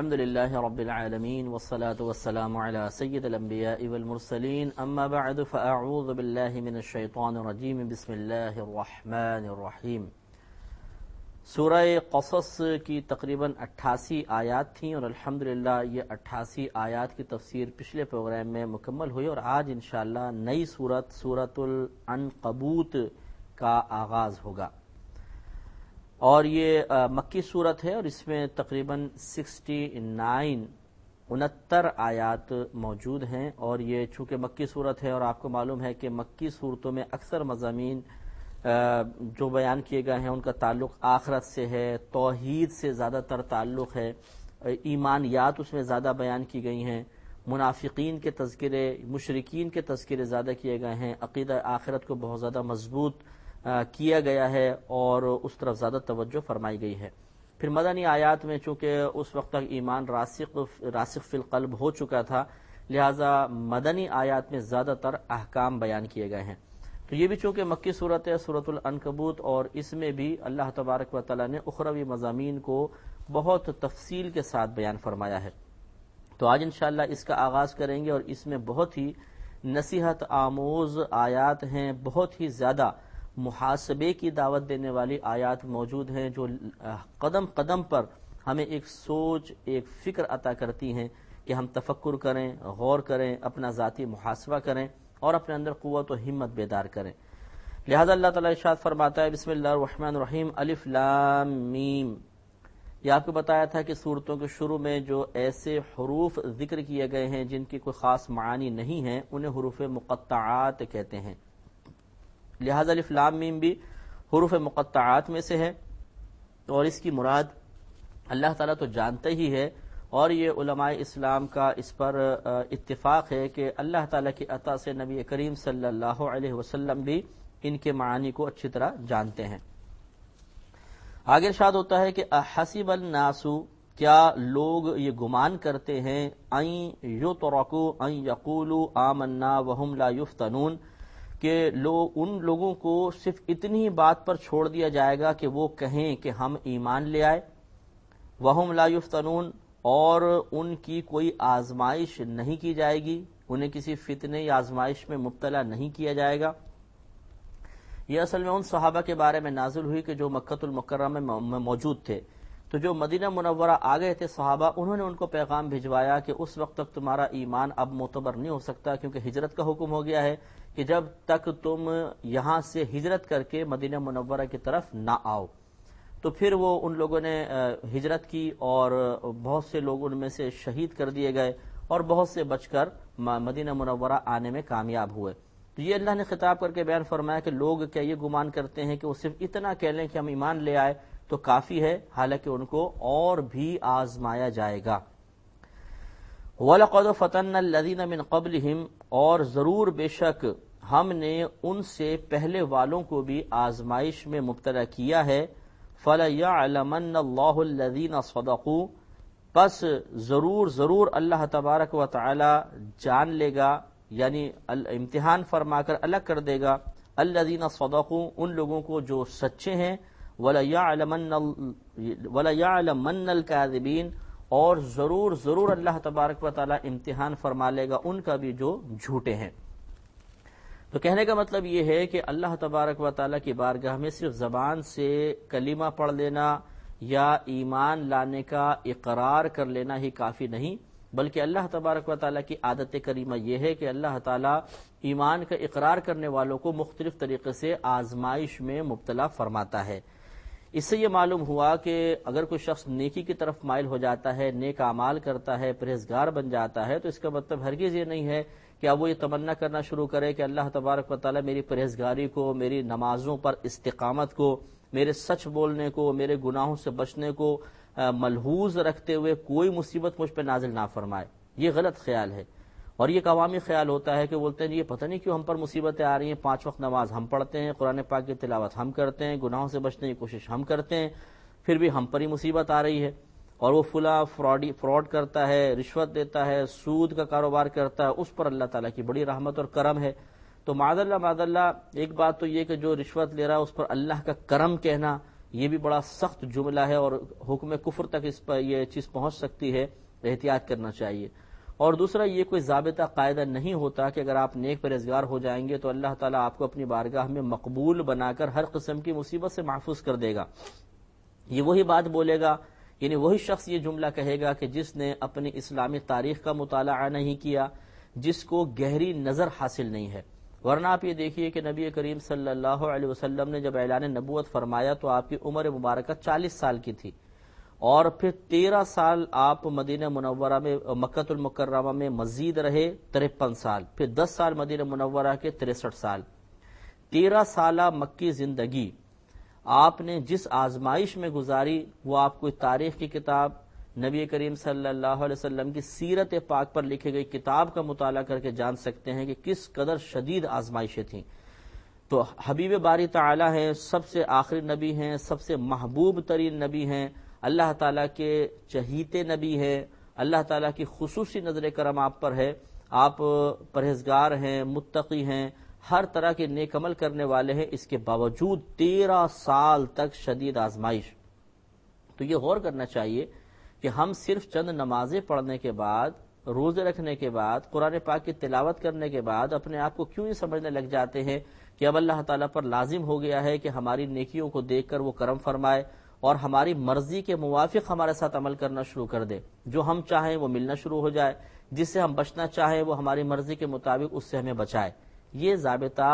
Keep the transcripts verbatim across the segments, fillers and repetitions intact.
الحمد لله رب العالمين والصلاة والسلام على سيد الأنبياء والمرسلين أما بعد فأعوذ بالله من الشيطان الرجيم بسم الله الرحمن الرحيم. سورہ قصص کی تقریباً اٹھاسی آیات تھیں اور الحمدللہ یہ اٹھاسی آیات کی تفسیر پچھلے پروگرام میں مکمل ہوئی اور آج انشاءاللہ نئی سورت سورۃ العنکبوت کا آغاز ہوگا. اور یہ مکی صورت ہے اور اس میں تقریباً سکسٹی نائن انہتر آیات موجود ہیں. اور یہ چونکہ مکی صورت ہے اور آپ کو معلوم ہے کہ مکی صورتوں میں اکثر مضامین جو بیان کیے گئے ہیں ان کا تعلق آخرت سے ہے، توحید سے زیادہ تر تعلق ہے، ایمانیات اس میں زیادہ بیان کی گئی ہیں، منافقین کے تذکرے، مشرکین کے تذکرے زیادہ کیے گئے ہیں، عقیدہ آخرت کو بہت زیادہ مضبوط کیا گیا ہے اور اس طرف زیادہ توجہ فرمائی گئی ہے. پھر مدنی آیات میں چونکہ اس وقت تک ایمان راسخ راسخ فی القلب ہو چکا تھا لہذا مدنی آیات میں زیادہ تر احکام بیان کیے گئے ہیں. تو یہ بھی چونکہ مکی صورت ہے سورۃ العنکبوت اور اس میں بھی اللہ تبارک و تعالی نے اخروی مضامین کو بہت تفصیل کے ساتھ بیان فرمایا ہے. تو آج انشاءاللہ اس کا آغاز کریں گے اور اس میں بہت ہی نصیحت آموز آیات ہیں، بہت ہی زیادہ محاسبے کی دعوت دینے والی آیات موجود ہیں جو قدم قدم پر ہمیں ایک سوچ ایک فکر عطا کرتی ہیں کہ ہم تفکر کریں، غور کریں، اپنا ذاتی محاسبہ کریں اور اپنے اندر قوت و ہمت بیدار کریں. لہذا اللہ تعالیٰ ارشاد فرماتا ہے بسم اللہ الرحمن الرحیم الف لام میم. یہ آپ کو بتایا تھا کہ سورتوں کے شروع میں جو ایسے حروف ذکر کیے گئے ہیں جن کی کوئی خاص معانی نہیں ہیں انہیں حروف مقطعات کہتے ہیں. لہذا الف لام میم بھی حروف مقطعات میں سے ہے اور اس کی مراد اللہ تعالیٰ تو جانتے ہی ہے اور یہ علماء اسلام کا اس پر اتفاق ہے کہ اللہ تعالیٰ کی عطا سے نبی کریم صلی اللہ علیہ وسلم بھی ان کے معانی کو اچھی طرح جانتے ہیں. آگے ارشاد ہوتا ہے کہ احسب الناس، کیا لوگ یہ گمان کرتے ہیں، ان یترکوا ان یقولوا آمنا وهم لا یفتنون، کہ لوگ ان لوگوں کو صرف اتنی بات پر چھوڑ دیا جائے گا کہ وہ کہیں کہ ہم ایمان لے آئے، وهم لا یفتنون، اور ان کی کوئی آزمائش نہیں کی جائے گی، انہیں کسی فتنے یا آزمائش میں مبتلا نہیں کیا جائے گا. یہ اصل میں ان صحابہ کے بارے میں نازل ہوئی کہ جو مکۃ المکرمہ میں موجود تھے. تو جو مدینہ منورہ آ گئے تھے صحابہ انہوں نے ان کو پیغام بھجوایا کہ اس وقت تک تمہارا ایمان اب معتبر نہیں ہو سکتا کیونکہ ہجرت کا حکم ہو گیا ہے کہ جب تک تم یہاں سے ہجرت کر کے مدینہ منورہ کی طرف نہ آؤ. تو پھر وہ ان لوگوں نے ہجرت کی اور بہت سے لوگ ان میں سے شہید کر دیے گئے اور بہت سے بچ کر مدینہ منورہ آنے میں کامیاب ہوئے. تو یہ اللہ نے خطاب کر کے بیان فرمایا کہ لوگ کیا یہ گمان کرتے ہیں کہ وہ صرف اتنا کہہ لیں کہ ہم ایمان لے آئے تو کافی ہے، حالانکہ ان کو اور بھی آزمایا جائے گا. وَلَقَدْ فَتَنَّا الَّذِينَ مِنْ قَبْلِهِمْ، اور ضرور بے شک ہم نے ان سے پہلے والوں کو بھی آزمائش میں مبتلا کیا ہے. فَلَيَعْلَمَنَّ اللَّهُ الَّذِينَ صَدَقُوا، پس ضرور ضرور اللہ تبارک و تعالی جان لے گا یعنی امتحان فرما کر الگ کر دے گا الَّذِينَ صَدَقُوا، ان لوگوں کو جو سچے ہیں، وَلَيَعْلَمَنَّ وَلَيَعْلَمَنَّ الْكَاذِبِينَ، اور ضرور ضرور اللہ تبارک و تعالی امتحان فرما لے گا ان کا بھی جو جھوٹے ہیں. تو کہنے کا مطلب یہ ہے کہ اللہ تبارک و تعالی کی بارگاہ میں صرف زبان سے کلمہ پڑھ لینا یا ایمان لانے کا اقرار کر لینا ہی کافی نہیں، بلکہ اللہ تبارک و تعالی کی عادت کریمہ یہ ہے کہ اللہ تعالی ایمان کا اقرار کرنے والوں کو مختلف طریقے سے آزمائش میں مبتلا فرماتا ہے. اس سے یہ معلوم ہوا کہ اگر کوئی شخص نیکی کی طرف مائل ہو جاتا ہے، نیک اعمال کرتا ہے، پرہیزگار بن جاتا ہے، تو اس کا مطلب ہرگز یہ نہیں ہے کہ اب وہ یہ تمنا کرنا شروع کرے کہ اللہ تبارک و تعالی میری پرہیزگاری کو، میری نمازوں پر استقامت کو، میرے سچ بولنے کو، میرے گناہوں سے بچنے کو ملحوظ رکھتے ہوئے کوئی مصیبت مجھ پہ نازل نہ فرمائے. یہ غلط خیال ہے اور یہ ایک عوامی خیال ہوتا ہے کہ بولتے ہیں یہ پتہ نہیں کیوں ہم پر مصیبتیں آ رہی ہیں، پانچ وقت نماز ہم پڑھتے ہیں، قرآن پاک کی تلاوت ہم کرتے ہیں، گناہوں سے بچنے کی کوشش ہم کرتے ہیں، پھر بھی ہم پر ہی مصیبت آ رہی ہے. اور وہ فلاں فراڈی فراڈ کرتا ہے، رشوت دیتا ہے، سود کا کاروبار کرتا ہے، اس پر اللہ تعالیٰ کی بڑی رحمت اور کرم ہے. تو معاذ اللہ معاذ اللہ ایک بات تو یہ کہ جو رشوت لے رہا ہے اس پر اللہ کا کرم کہنا یہ بھی بڑا سخت جملہ ہے اور حکم کفر تک اس پر یہ چیز پہنچ سکتی ہے، احتیاط کرنا چاہیے۔ اور دوسرا، یہ کوئی ضابطہ قاعدہ نہیں ہوتا کہ اگر آپ نیک پرہیزگار ہو جائیں گے تو اللہ تعالیٰ آپ کو اپنی بارگاہ میں مقبول بنا کر ہر قسم کی مصیبت سے محفوظ کر دے گا۔ یہ وہی بات بولے گا، یعنی وہی شخص یہ جملہ کہے گا کہ جس نے اپنی اسلامی تاریخ کا مطالعہ نہیں کیا، جس کو گہری نظر حاصل نہیں ہے۔ ورنہ آپ یہ دیکھیے کہ نبی کریم صلی اللہ علیہ وسلم نے جب اعلان نبوت فرمایا تو آپ کی عمر مبارکہ چالیس سال کی تھی، اور پھر تیرہ سال آپ مدینہ منورہ میں مکۃ المکرمہ میں مزید رہے، ترپن سال، پھر دس سال مدینہ منورہ کے تریسٹھ سال، تیرہ سالہ مکی زندگی آپ نے جس آزمائش میں گزاری، وہ آپ کو تاریخ کی کتاب، نبی کریم صلی اللہ علیہ وسلم کی سیرت پاک پر لکھی گئی کتاب کا مطالعہ کر کے جان سکتے ہیں کہ کس قدر شدید آزمائشیں تھیں۔ تو حبیب باری تعالی ہیں، سب سے آخری نبی ہیں، سب سے محبوب ترین نبی ہیں، اللہ تعالیٰ کے چہیتے نبی ہیں، اللہ تعالیٰ کی خصوصی نظر کرم آپ پر ہے، آپ پرہیزگار ہیں، متقی ہیں، ہر طرح کے نیک عمل کرنے والے ہیں، اس کے باوجود تیرہ سال تک شدید آزمائش۔ تو یہ غور کرنا چاہیے کہ ہم صرف چند نمازیں پڑھنے کے بعد، روزے رکھنے کے بعد، قرآن پاک کی تلاوت کرنے کے بعد اپنے آپ کو کیوں یہ سمجھنے لگ جاتے ہیں کہ اب اللہ تعالیٰ پر لازم ہو گیا ہے کہ ہماری نیکیوں کو دیکھ کر وہ کرم فرمائے اور ہماری مرضی کے موافق ہمارے ساتھ عمل کرنا شروع کر دے، جو ہم چاہیں وہ ملنا شروع ہو جائے، جس سے ہم بچنا چاہیں وہ ہماری مرضی کے مطابق اس سے ہمیں بچائے۔ یہ ضابطہ،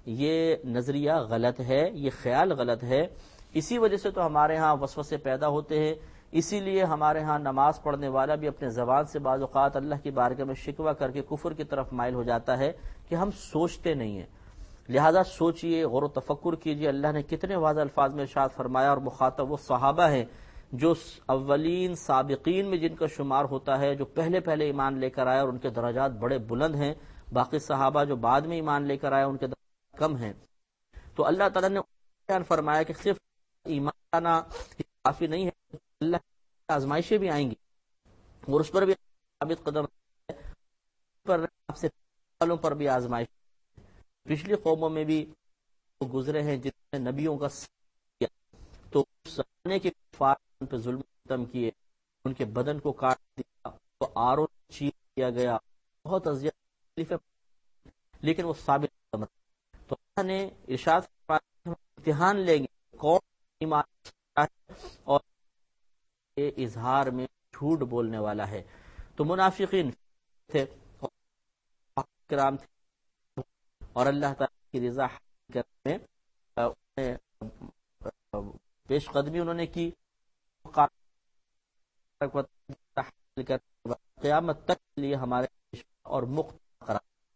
یہ نظریہ غلط ہے، یہ خیال غلط ہے۔ اسی وجہ سے تو ہمارے ہاں وسوسے پیدا ہوتے ہیں، اسی لیے ہمارے ہاں نماز پڑھنے والا بھی اپنے زبان سے بعض اوقات اللہ کی بارگاہ میں شکوہ کر کے کفر کی طرف مائل ہو جاتا ہے کہ ہم سوچتے نہیں ہیں۔ لہذا سوچئے، غور و تفکر کیجئے، اللہ نے کتنے واضح الفاظ میں ارشاد فرمایا، اور مخاطب وہ صحابہ ہیں جو اولین سابقین میں جن کا شمار ہوتا ہے، جو پہلے پہلے ایمان لے کر آئے، اور ان کے درجات بڑے بلند ہیں۔ باقی صحابہ جو بعد میں ایمان لے کر آئے ان کے درجات کم ہیں۔ تو اللہ تعالیٰ نے بیان فرمایا کہ صرف ایمان لانا کافی نہیں ہے، اللہ کی آزمائشیں بھی آئیں گی، اور اس پر بھی ثابت قدم ہے، پر آپ سے والوں پر بھی آزمائش۔ پچھلی قوموں میں بھی گزرے ہیں جن نے نبیوں کا کیا، تو اس زمانے کے کفار ان پہ ظلم ختم کیے، ان کے بدن کو کاٹ دیا، تو آروں چیر کیا گیا، بہت اذیت، لیکن وہ ثابت قدم۔ تو اللہ نے ارشاد فرمایا امتحان لیں گے کون ایمان ہے اور اظہار میں جھوٹ بولنے والا ہے۔ تو منافقین تھے، کرام تھے، اور اللہ تعالیٰ کی رضا حاصل کرنے میں پیش قدمی انہوں نے کی، قیامت تک کے لیے ہمارے اور مخت قرار۔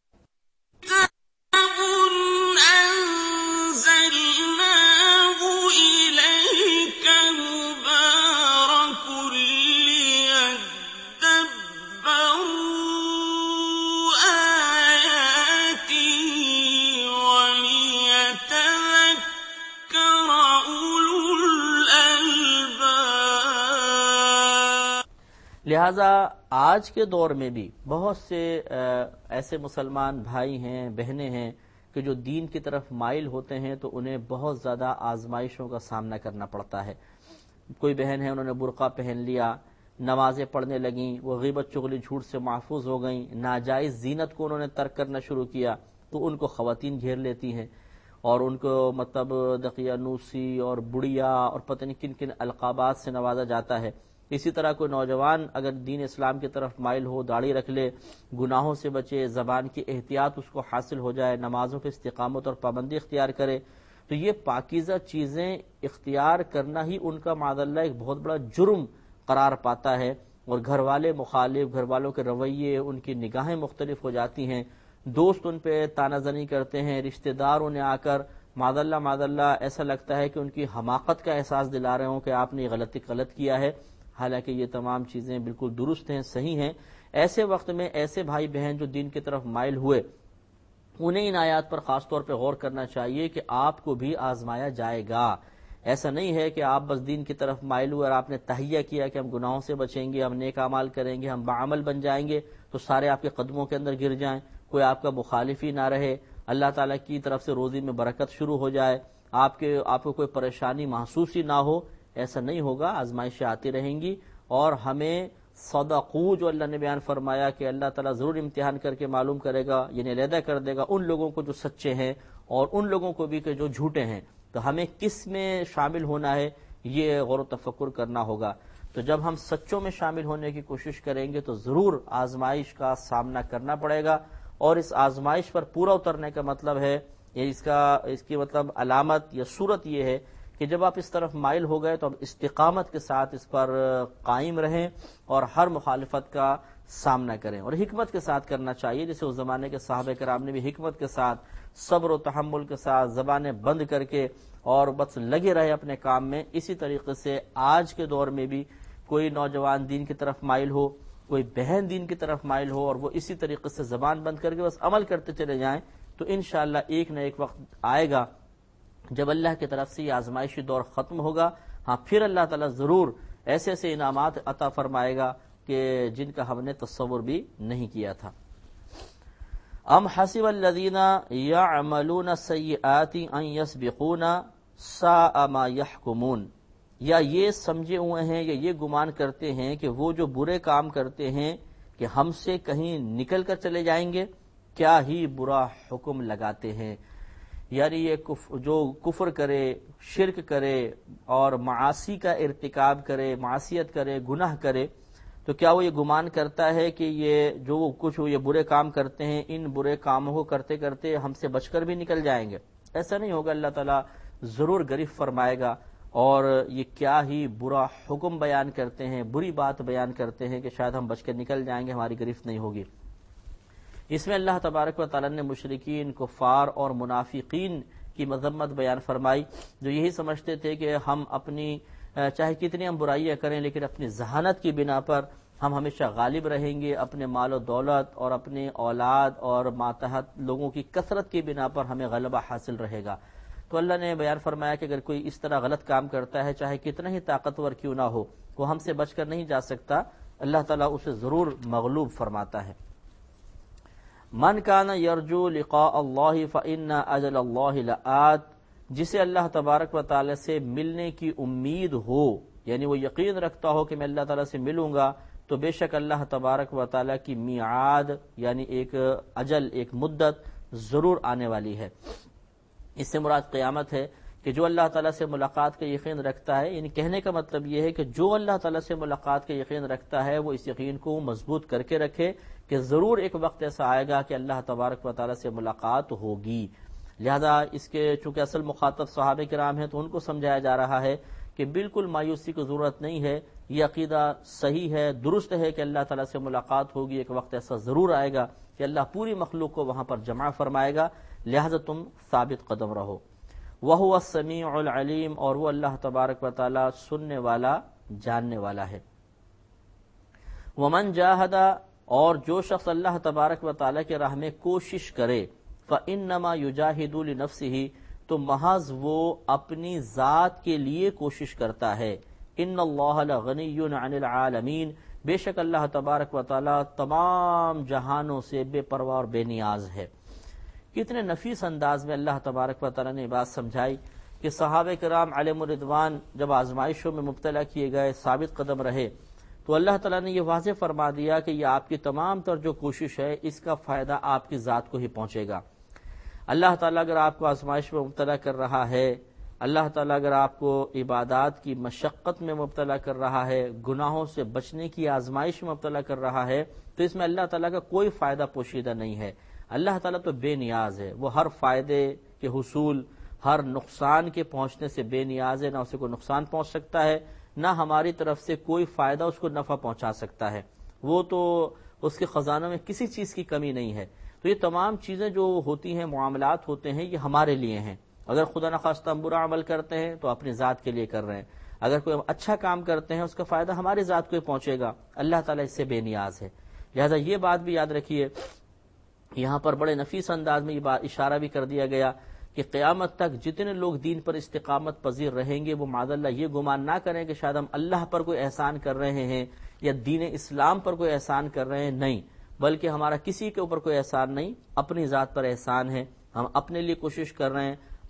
لہذا آج کے دور میں بھی بہت سے ایسے مسلمان بھائی ہیں، بہنیں ہیں کہ جو دین کی طرف مائل ہوتے ہیں تو انہیں بہت زیادہ آزمائشوں کا سامنا کرنا پڑتا ہے۔ کوئی بہن ہے، انہوں نے برقع پہن لیا، نمازیں پڑھنے لگیں، وہ غیبت چغلی جھوٹ سے محفوظ ہو گئیں، ناجائز زینت کو انہوں نے ترک کرنا شروع کیا تو ان کو خواتین گھیر لیتی ہیں اور ان کو مطلب دقیانوسی اور بڑیا اور پتہ نہیں کن کن القابات سے نوازا جاتا ہے۔ اسی طرح کوئی نوجوان اگر دین اسلام کی طرف مائل ہو، داڑھی رکھ لے، گناہوں سے بچے، زبان کی احتیاط اس کو حاصل ہو جائے، نمازوں پہ استقامت اور پابندی اختیار کرے، تو یہ پاکیزہ چیزیں اختیار کرنا ہی ان کا معاذ اللہ ایک بہت بڑا جرم قرار پاتا ہے، اور گھر والے مخالف، گھر والوں کے رویے، ان کی نگاہیں مختلف ہو جاتی ہیں، دوست ان پہ تانہ زنی کرتے ہیں، رشتہ دار انہیں آ کر معاذ اللہ معاذ اللہ ایسا لگتا ہے کہ ان کی حماقت کا احساس دلا رہے ہوں کہ آپ نے یہ غلطی غلط کیا ہے، حالانکہ یہ تمام چیزیں بالکل درست ہیں، صحیح ہیں۔ ایسے وقت میں ایسے بھائی بہن جو دین کی طرف مائل ہوئے، انہیں ان آیات پر خاص طور پہ غور کرنا چاہیے کہ آپ کو بھی آزمایا جائے گا۔ ایسا نہیں ہے کہ آپ بس دین کی طرف مائل ہوئے اور آپ نے تہیہ کیا کہ ہم گناہوں سے بچیں گے، ہم نیک اعمال کریں گے، ہم باعمل بن جائیں گے تو سارے آپ کے قدموں کے اندر گر جائیں، کوئی آپ کا مخالف ہی نہ رہے، اللہ تعالیٰ کی طرف سے روزی میں برکت شروع ہو جائے، آپ کے آپ کو کوئی پریشانی محسوس ہی نہ ہو، ایسا نہیں ہوگا، آزمائشیں آتی رہیں گی، اور ہمیں صدقو جو اللہ نے بیان فرمایا کہ اللہ تعالیٰ ضرور امتحان کر کے معلوم کرے گا، یعنی علیحدہ کر دے گا ان لوگوں کو جو سچے ہیں اور ان لوگوں کو بھی کہ جو جھوٹے ہیں، تو ہمیں کس میں شامل ہونا ہے یہ غور و تفکر کرنا ہوگا۔ تو جب ہم سچوں میں شامل ہونے کی کوشش کریں گے تو ضرور آزمائش کا سامنا کرنا پڑے گا، اور اس آزمائش پر پورا اترنے کا مطلب ہے، یہ اس کا اس کی مطلب علامت یا صورت یہ ہے کہ جب آپ اس طرف مائل ہو گئے تو اب استقامت کے ساتھ اس پر قائم رہیں اور ہر مخالفت کا سامنا کریں، اور حکمت کے ساتھ کرنا چاہیے، جیسے اس زمانے کے صحابہ کرام نے بھی حکمت کے ساتھ، صبر و تحمل کے ساتھ زبانیں بند کر کے اور بس لگے رہے اپنے کام میں۔ اسی طریقے سے آج کے دور میں بھی کوئی نوجوان دین کی طرف مائل ہو، کوئی بہن دین کی طرف مائل ہو، اور وہ اسی طریقے سے زبان بند کر کے بس عمل کرتے چلے جائیں، تو انشاءاللہ ایک نہ ایک وقت آئے گا جب اللہ کی طرف سے یہ آزمائشی دور ختم ہوگا۔ ہاں پھر اللہ تعالیٰ ضرور ایسے ایسے انعامات عطا فرمائے گا کہ جن کا ہم نے تصور بھی نہیں کیا تھا۔ ام حسب الذین یعملون السیئات ان یسبقونا ساء ما یحکمون، یا یہ سمجھے ہوئے ہیں یا یہ گمان کرتے ہیں کہ وہ جو برے کام کرتے ہیں کہ ہم سے کہیں نکل کر چلے جائیں گے، کیا ہی برا حکم لگاتے ہیں۔ یعنی یہ کف جو کفر کرے، شرک کرے اور معاصی کا ارتکاب کرے، معصیت کرے، گناہ کرے، تو کیا وہ یہ گمان کرتا ہے کہ یہ جو کچھ یہ برے کام کرتے ہیں، ان برے کاموں کو کرتے کرتے ہم سے بچ کر بھی نکل جائیں گے؟ ایسا نہیں ہوگا، اللہ تعالیٰ ضرور گرفت فرمائے گا، اور یہ کیا ہی برا حکم بیان کرتے ہیں، بری بات بیان کرتے ہیں کہ شاید ہم بچ کر نکل جائیں گے، ہماری گرفت نہیں ہوگی۔ اس میں اللہ تبارک و تعالیٰ نے مشرکین، کفار اور منافقین کی مذمت بیان فرمائی، جو یہی سمجھتے تھے کہ ہم اپنی چاہے کتنی ہم برائیاں کریں لیکن اپنی ذہانت کی بنا پر ہم ہمیشہ غالب رہیں گے، اپنے مال و دولت اور اپنے اولاد اور ماتحت لوگوں کی کثرت کی بنا پر ہمیں غلبہ حاصل رہے گا۔ تو اللہ نے بیان فرمایا کہ اگر کوئی اس طرح غلط کام کرتا ہے، چاہے کتنا ہی طاقتور کیوں نہ ہو، وہ ہم سے بچ کر نہیں جا سکتا، اللہ تعالیٰ اسے ضرور مغلوب فرماتا ہے۔ من کان یرجو لقاء اللہ فإن اجل اللہ لآت، جسے اللہ تبارک و تعالی سے ملنے کی امید ہو، یعنی وہ یقین رکھتا ہو کہ میں اللہ تعالیٰ سے ملوں گا، تو بے شک اللہ تبارک و تعالیٰ کی میعاد یعنی ایک اجل، ایک مدت ضرور آنے والی ہے۔ اس سے مراد قیامت ہے کہ جو اللہ تعالیٰ سے ملاقات کا یقین رکھتا ہے، یعنی کہنے کا مطلب یہ ہے کہ جو اللہ تعالیٰ سے ملاقات کا یقین رکھتا ہے وہ اس یقین کو مضبوط کر کے رکھے کہ ضرور ایک وقت ایسا آئے گا کہ اللہ تبارک و تعالیٰ سے ملاقات ہوگی۔ لہذا اس کے چونکہ اصل مخاطب صحابہ کرام ہیں تو ان کو سمجھایا جا رہا ہے کہ بالکل مایوسی کی ضرورت نہیں ہے، یہ عقیدہ صحیح ہے، درست ہے کہ اللہ تعالیٰ سے ملاقات ہوگی، ایک وقت ایسا ضرور آئے گا کہ اللہ پوری مخلوق کو وہاں پر جمع فرمائے گا، لہذا تم ثابت قدم رہو۔ وَهُوَ السَّمِيعُ الْعَلِيمُ، اور وہ اللہ تبارک و تعالیٰ سننے والا، جاننے والا ہے۔ وَمَنْ جَاهَدَ، اور جو شخص اللہ تبارک و تعالیٰ کے راہ میں کوشش کرے، فَإِنَّمَا يُجَاهِدُ لِنَفْسِهِ، تو محض وہ اپنی ذات کے لیے کوشش کرتا ہے۔ إِنَّ اللَّهَ لَغَنِيٌّ عَنِ الْعَالَمِينَ، بے شک اللہ تبارک و تعالیٰ تمام جہانوں سے بے پرواہ اور بے نیاز ہے۔ کتنے نفیس انداز میں اللہ تبارک و تعالیٰ نے بات سمجھائی کہ صحابہ کرام علیہم الرضوان جب آزمائشوں میں مبتلا کیے گئے، ثابت قدم رہے، تو اللہ تعالیٰ نے یہ واضح فرما دیا کہ یہ آپ کی تمام تر جو کوشش ہے اس کا فائدہ آپ کی ذات کو ہی پہنچے گا۔ اللہ تعالیٰ اگر آپ کو آزمائش میں مبتلا کر رہا ہے، اللہ تعالیٰ اگر آپ کو عبادات کی مشقت میں مبتلا کر رہا ہے، گناہوں سے بچنے کی آزمائش میں مبتلا کر رہا ہے، تو اس میں اللہ تعالیٰ کا کوئی فائدہ پوشیدہ نہیں ہے۔ اللہ تعالیٰ تو بے نیاز ہے، وہ ہر فائدے کے حصول، ہر نقصان کے پہنچنے سے بے نیاز ہے، نہ اسے کوئی نقصان پہنچ سکتا ہے، نہ ہماری طرف سے کوئی فائدہ اس کو نفع پہنچا سکتا ہے۔ وہ تو اس کے خزانوں میں کسی چیز کی کمی نہیں ہے۔ تو یہ تمام چیزیں جو ہوتی ہیں، معاملات ہوتے ہیں، یہ ہمارے لیے ہیں۔ اگر خدا نخواستہ ہم برا عمل کرتے ہیں تو اپنی ذات کے لیے کر رہے ہیں، اگر کوئی اچھا کام کرتے ہیں اس کا فائدہ ہماری ذات کو ہی پہنچے گا۔ اللہ تعالیٰ اس سے بے نیاز ہے۔ لہذا یہ بات بھی یاد رکھیے، یہاں پر بڑے نفیس انداز میں یہ بات اشارہ بھی کر دیا گیا کہ قیامت تک جتنے لوگ دین پر استقامت پذیر رہیں گے وہ معاذ اللہ یہ گمان نہ کریں کہ شاید ہم اللہ پر کوئی احسان کر رہے ہیں یا دین اسلام پر کوئی احسان کر رہے ہیں، نہیں، بلکہ ہمارا کسی کے اوپر کوئی احسان نہیں، اپنی ذات پر احسان ہے۔ ہم اپنے لیے کوشش کر رہے ہیں،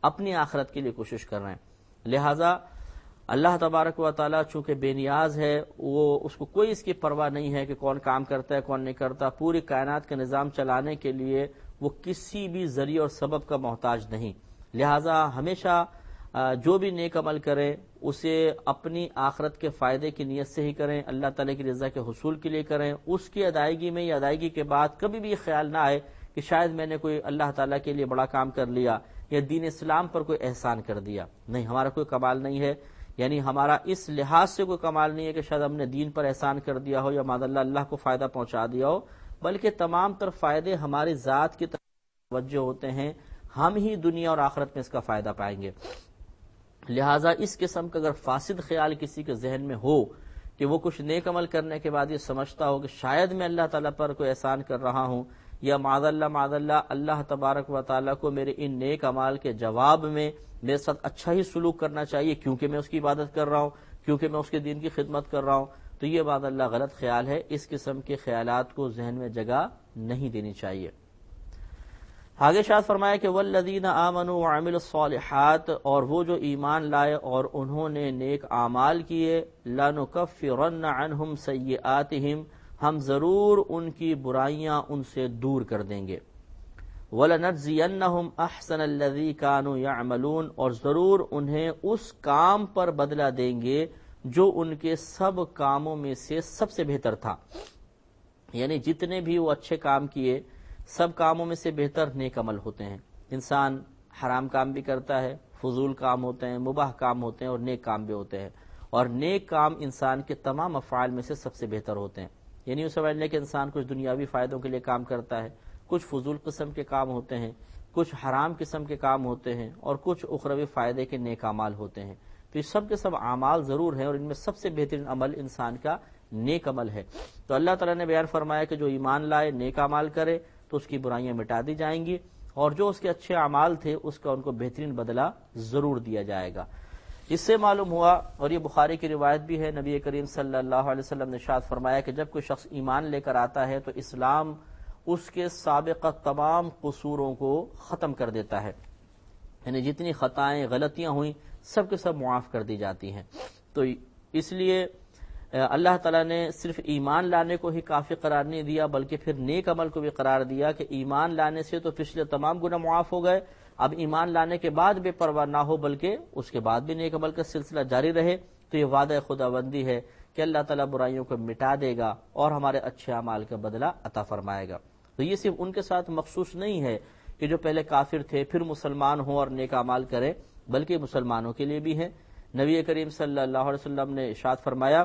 اپنی آخرت کے لیے کوشش کر رہے ہیں۔ لہٰذا اللہ تبارک و تعالیٰ چونکہ بے نیاز ہے، وہ اس کو کوئی اس کی پرواہ نہیں ہے کہ کون کام کرتا ہے کون نہیں کرتا، پوری کائنات کا نظام چلانے کے لیے وہ کسی بھی ذریعے اور سبب کا محتاج نہیں۔ لہٰذا ہمیشہ جو بھی نیک عمل کریں اسے اپنی آخرت کے فائدے کی نیت سے ہی کریں، اللہ تعالیٰ کی رضا کے حصول کے لیے کریں۔ اس کی ادائیگی میں یا ادائیگی کے بعد کبھی بھی یہ خیال نہ آئے کہ شاید میں نے کوئی اللہ تعالیٰ کے لیے بڑا کام کر لیا یا دین اسلام پر کوئی احسان کر دیا۔ نہیں، ہمارا کوئی کمال نہیں ہے، یعنی ہمارا اس لحاظ سے کوئی کمال نہیں ہے کہ شاید ہم نے دین پر احسان کر دیا ہو یا معاذ اللہ اللہ کو فائدہ پہنچا دیا ہو، بلکہ تمام تر فائدے ہماری ذات کی طرف توجہ ہوتے ہیں، ہم ہی دنیا اور آخرت میں اس کا فائدہ پائیں گے۔ لہٰذا اس قسم کا اگر فاسد خیال کسی کے ذہن میں ہو کہ وہ کچھ نیک عمل کرنے کے بعد یہ سمجھتا ہو کہ شاید میں اللہ تعالیٰ پر کوئی احسان کر رہا ہوں یا معاذ اللہ معاذ اللہ اللہ تبارک و تعالیٰ کو میرے ان نیک اعمال کے جواب میں میرے ساتھ اچھا ہی سلوک کرنا چاہیے کیونکہ میں اس کی عبادت کر رہا ہوں، کیونکہ میں اس کے دین کی خدمت کر رہا ہوں، تو یہ معاذ اللہ غلط خیال ہے۔ اس قسم کے خیالات کو ذہن میں جگہ نہیں دینی چاہیے۔ آگے شاید فرمایا کہ والذین آمنوا وعملوا الصالحات، اور وہ جو ایمان لائے اور انہوں نے نیک اعمال کیے، لنکفرن عنہم سیئاتہم، ہم ضرور ان کی برائیاں ان سے دور کر دیں گے، وَلَنَجْزِيَنَّهُمْ أَحْسَنَ الَّذِي كَانُوا يَعْمَلُونَ، اور ضرور انہیں اس کام پر بدلہ دیں گے جو ان کے سب کاموں میں سے سب سے بہتر تھا۔ یعنی جتنے بھی وہ اچھے کام کیے سب کاموں میں سے بہتر نیک عمل ہوتے ہیں۔ انسان حرام کام بھی کرتا ہے، فضول کام ہوتے ہیں، مباح کام ہوتے ہیں اور نیک کام بھی ہوتے ہیں، اور نیک کام انسان کے تمام افعال میں سے سب سے بہتر ہوتے ہیں۔ یعنی یہ سمجھ لیں کہ انسان کچھ دنیاوی فائدوں کے لیے کام کرتا ہے، کچھ فضول قسم کے کام ہوتے ہیں، کچھ حرام قسم کے کام ہوتے ہیں، اور کچھ اخروی فائدے کے نیک اعمال ہوتے ہیں۔ تو یہ سب کے سب اعمال ضرور ہیں، اور ان میں سب سے بہترین عمل انسان کا نیک عمل ہے۔ تو اللہ تعالیٰ نے بیان فرمایا کہ جو ایمان لائے نیک اعمال کرے تو اس کی برائیاں مٹا دی جائیں گی، اور جو اس کے اچھے اعمال تھے اس کا ان کو بہترین بدلہ ضرور دیا جائے گا۔ اس سے معلوم ہوا، اور یہ بخاری کی روایت بھی ہے، نبی کریم صلی اللہ علیہ وسلم نے ارشاد فرمایا کہ جب کوئی شخص ایمان لے کر آتا ہے تو اسلام اس کے سابقہ تمام قصوروں کو ختم کر دیتا ہے، یعنی جتنی خطائیں غلطیاں ہوئیں سب کے سب معاف کر دی جاتی ہیں۔ تو اس لیے اللہ تعالیٰ نے صرف ایمان لانے کو ہی کافی قرار نہیں دیا، بلکہ پھر نیک عمل کو بھی قرار دیا کہ ایمان لانے سے تو پچھلے تمام گناہ معاف ہو گئے، اب ایمان لانے کے بعد بے پرواہ نہ ہو بلکہ اس کے بعد بھی نیک عمل کا سلسلہ جاری رہے۔ تو یہ وعدہ خداوندی ہے کہ اللہ تعالیٰ برائیوں کو مٹا دے گا اور ہمارے اچھے اعمال کا بدلہ عطا فرمائے گا۔ تو یہ صرف ان کے ساتھ مخصوص نہیں ہے کہ جو پہلے کافر تھے پھر مسلمان ہوں اور نیک اعمال کریں، بلکہ مسلمانوں کے لیے بھی ہے۔ نبی کریم صلی اللہ علیہ وسلم نے ارشاد فرمایا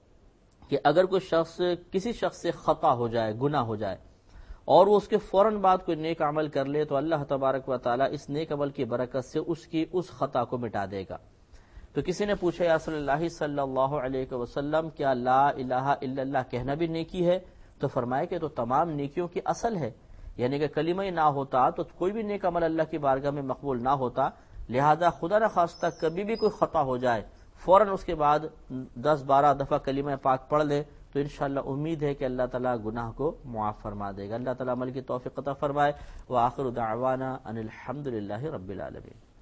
کہ اگر کوئی شخص کسی شخص سے خطا ہو جائے، گناہ ہو جائے، اور وہ اس کے فوراً بعد کوئی نیک عمل کر لے تو اللہ تبارک و تعالیٰ اس نیک عمل کی برکت سے اس کی اس خطا کو مٹا دے گا۔ تو کسی نے پوچھا یا رسول اللہ صلی اللہ علیہ وسلم کیا لا الہ الا اللہ کہنا بھی نیکی ہے؟ تو فرمایا کہ تو تمام نیکیوں کی اصل ہے، یعنی کہ کلمہ ہی نہ ہوتا تو کوئی بھی نیک عمل اللہ کی بارگاہ میں مقبول نہ ہوتا۔ لہذا خدا نہ خواستہ کبھی بھی کوئی خطا ہو جائے، فوراً اس کے بعد دس بارہ دفعہ کلمہ پاک پڑھ لے تو انشاءاللہ امید ہے کہ اللہ تعالیٰ گناہ کو معاف فرما دے گا۔ اللہ تعالیٰ عمل کی توفیق عطا فرمائے۔ وآخر دعوانا ان الحمد للہ رب العالمین۔